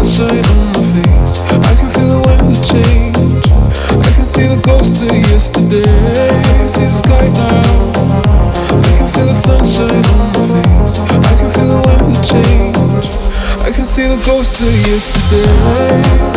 sunshine on my face. I can feel the wind change. I can see the ghost of yesterday. I can see the sky now. I can feel the sunshine on my face. I can feel the wind change. I can see the ghost of yesterday.